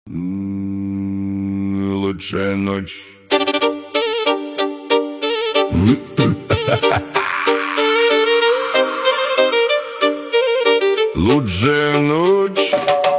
Лучшая ночь. Лучшая ночь.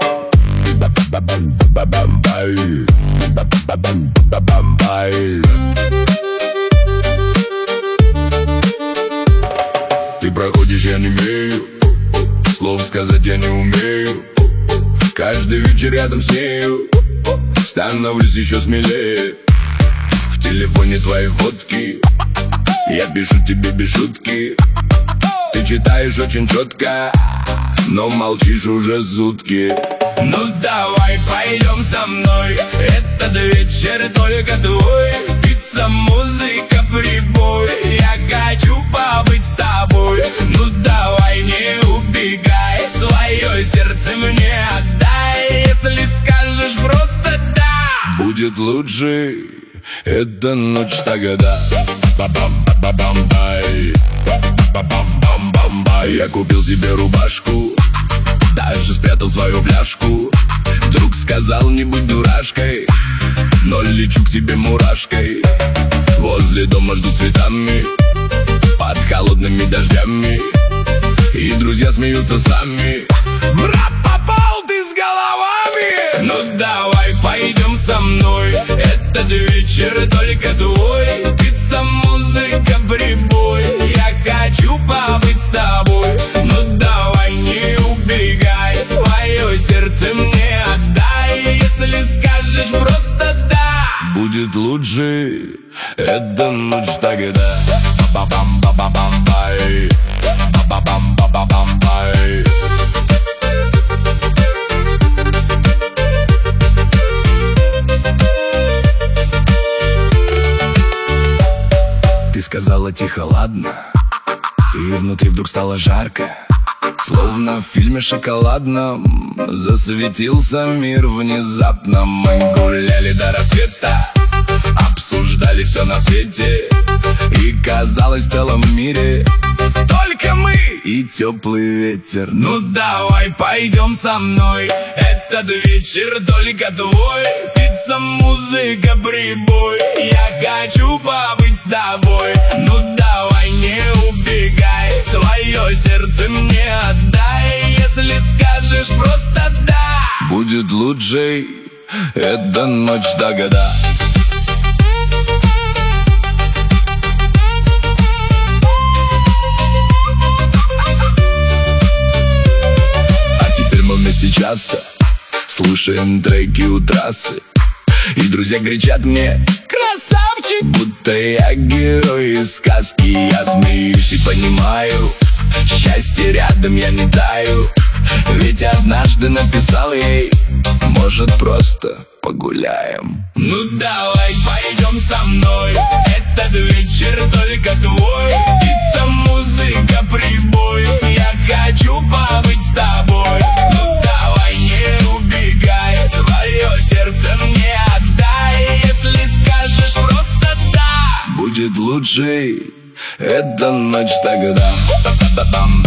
Ты проходишь, я не имею слов сказать, я не умею. Каждый вечер рядом с нею становлюсь еще смелее. В телефоне твои фотки, я пишу тебе без шутки. Ты читаешь очень четко, но молчишь уже сутки. Ну давай пойдем со мной, этот вечер только твой. Пицца, музыка, прибой, я хочу побыть с тобой. Ну давай не убегай, свое сердце мне отдай. Если скажешь просто да, будет лучше эта ночь тогда. Ба-бам-ба-бам-бай, ба-бам-бам-бам-бай. Я купил себе рубашку, даже спрятал свою фляжку. Друг сказал, не будь дурашкой, но лечу к тебе мурашкой. Возле дома жду цветами, под холодными дождями, и друзья смеются сами. Брат, попал ты с головами. Ну давай пойдем со мной, этот вечер только твой. Пицца, музыка, прибой, я хочу побыть с тобой. Ну давай не убегай, свое сердце мне отдай. Если скажешь просто да, будет лучше эта ночь тогда. Ба-бам-ба-бам-бай, ба-бам-ба-бам-бай. Ты сказала тихо, ладно, и внутри вдруг стало жарко. Словно в фильме шоколадном засветился мир внезапно. Мы гуляли до рассвета, обсуждали все на свете, и казалось в целом мире только мы и теплый ветер. Ну давай пойдем со мной, этот вечер только твой. Пицца, музыка, прибой, я хочу побыть с тобой. Ну давай не убегай, свое сердце мне отдай. Если скажешь просто да, будет лучше эта ночь тогда. Вместе часто слушаем треки у трассы, и друзья кричат мне: красавчик! Будто я герой из сказки. Я смеюсь и понимаю, счастье рядом, я не таю. Ведь однажды написал ей: может, просто погуляем. Ну давай пойдем со мной, этот вечер только твой. Пицца, музыка, прибой, я хочу побыть с тобой. Ну давай не убегай, свое сердце мне отдай. Если скажешь просто да, будет лучше эта ночь тогда.